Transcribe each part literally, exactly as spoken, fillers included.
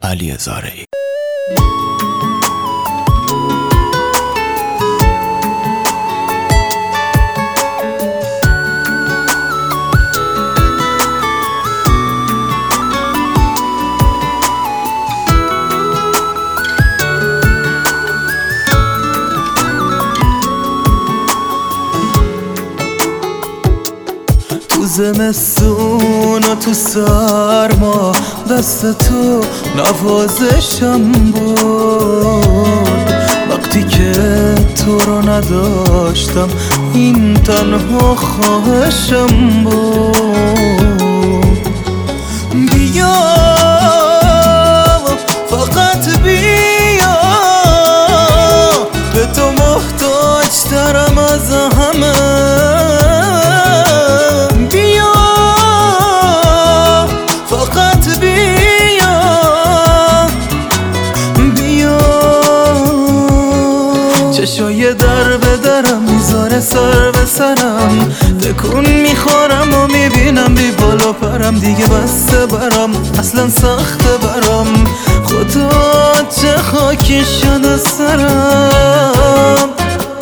علی زارعی. تو زمستون و تو سرما دست تو نوازشم بود. وقتی که تو رو نداشتم این تنها خواهشم بود. بیا فقط بیا، به تو محتاج ترم از همه. چشای در به درم میذاره سر به سرم، تکون میخورم و میبینم بی بالا پرم. دیگه بسته برم اصلا سخته برم، خدا چه خاکی شده سرم.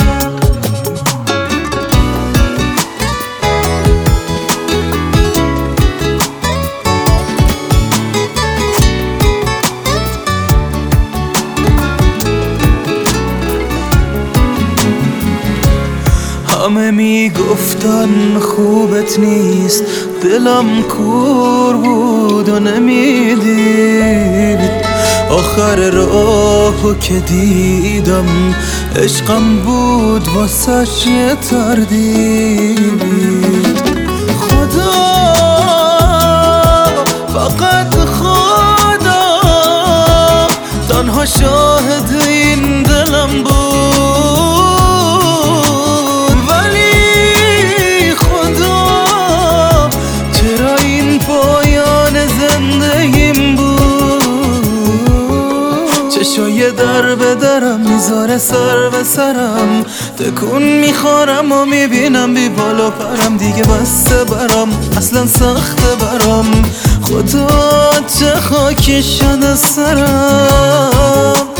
همه میگفتن خوبت نیست، دلم کور بود و نمیدید. آخر راهو که دیدم عشقم بود واسش یه تردید. خدا فقط خدا تنها شاهد این دلم بود. چشای در به درم میذاره سر به سرم، تکون میخورم و میبینم بی بالا پرم. دیگه بسته برم اصلا سخته برم، خدا چه خاکی شده سرم.